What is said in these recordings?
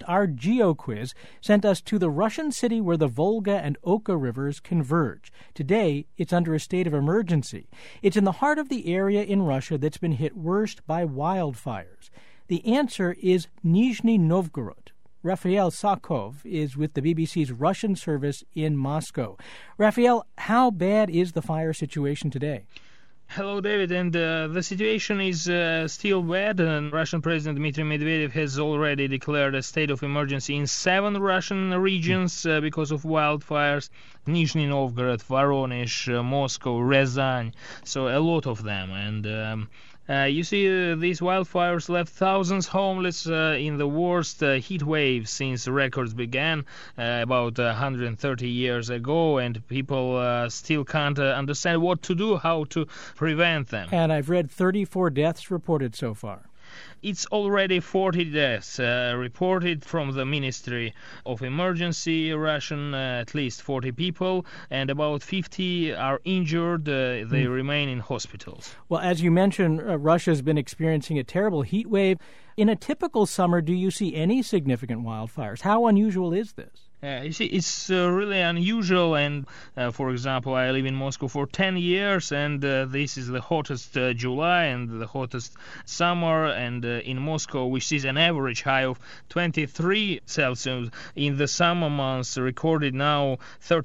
our GeoQuiz sent us to the Russian city where the Volga and Oka rivers converge. Today, it's under a state of emergency. It's in the heart of the area in Russia that's been hit worst by wildfires. The answer is Nizhny Novgorod. Raphael Sakov is with the BBC's Russian service in Moscow. Raphael, how bad is the fire situation today? Hello, David. And the situation is still bad. Russian President Dmitry Medvedev has already declared a state of emergency in 7 Russian regions because of wildfires. Nizhny Novgorod, Voronezh, Moscow, Ryazan. So a lot of them. And you see, these wildfires left thousands homeless in the worst heat wave since records began about 130 years ago, and people still can't understand what to do, how to prevent them. And I've read 34 deaths reported so far. It's already 40 deaths reported from the Ministry of Emergency Russian, at least 40 people, and about 50 are injured. They remain in hospitals. Well, as you mentioned, Russia's been experiencing a terrible heat wave. In a typical summer, do you see any significant wildfires? How unusual is this? You see, it's really unusual, and for example, I live in Moscow for 10 years, and this is the hottest July and the hottest summer, and in Moscow we see an average high of 23 Celsius. In the summer months, recorded now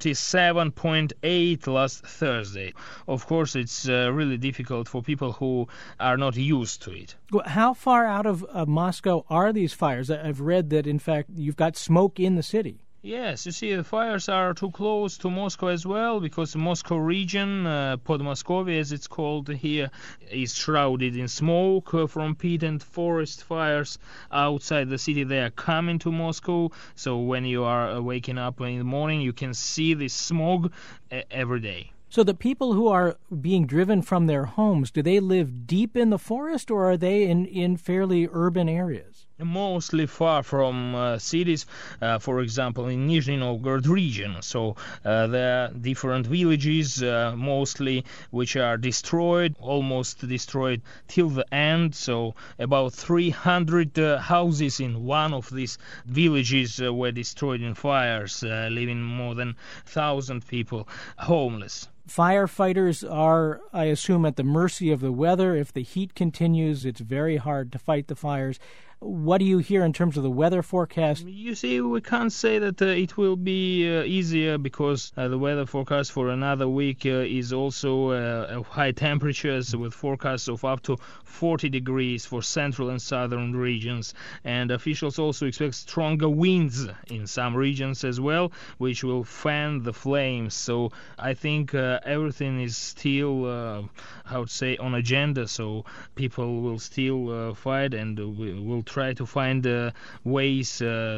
37.8 last Thursday. Of course, it's really difficult for people who are not used to it. How far out of Moscow are these fires? I've read that, in fact, you've got smoke in the city. Yes, you see, the fires are too close to Moscow as well, because the Moscow region, Podmoskovia as it's called here, is shrouded in smoke from peat and forest fires. Outside the city, they are coming to Moscow, so when you are waking up in the morning, you can see this smog every day. So the people who are being driven from their homes, do they live deep in the forest, or are they in fairly urban areas? Mostly far from cities, for example, in Nizhny Novgorod region. So there are different villages, mostly, which are destroyed, almost destroyed till the end. So about 300 houses in one of these villages were destroyed in fires, leaving more than 1,000 people homeless. Firefighters are, I assume, at the mercy of the weather. If the heat continues, it's very hard to fight the fires. What do you hear in terms of the weather forecast? You see, we can't say that it will be easier, because the weather forecast for another week is also high temperatures, with forecasts of up to 40 degrees for central and southern regions. And officials also expect stronger winds in some regions as well, which will fan the flames. So I think everything is still, on agenda. So people will still fight, and will try to find ways,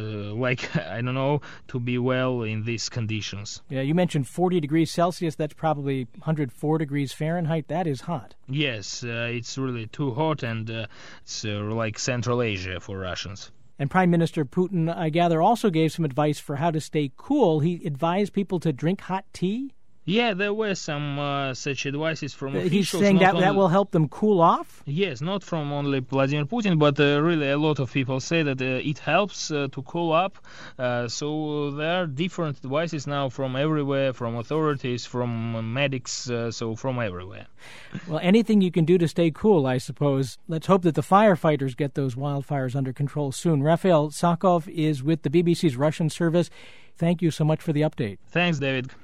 to be well in these conditions. Yeah, you mentioned 40 degrees Celsius. That's probably 104 degrees Fahrenheit. That is hot. Yes, it's really too hot, and it's like Central Asia for Russians. And Prime Minister Putin, I gather, also gave some advice for how to stay cool. He advised people to drink hot tea? Yeah, there were some such advices from officials. He's saying that will help them cool off? Yes, not from only Vladimir Putin, but really a lot of people say that it helps to cool up. So there are different advices now from everywhere, from authorities, from medics, so from everywhere. Well, anything you can do to stay cool, I suppose. Let's hope that the firefighters get those wildfires under control soon. Raphael Sakov is with the BBC's Russian service. Thank you so much for the update. Thanks, David.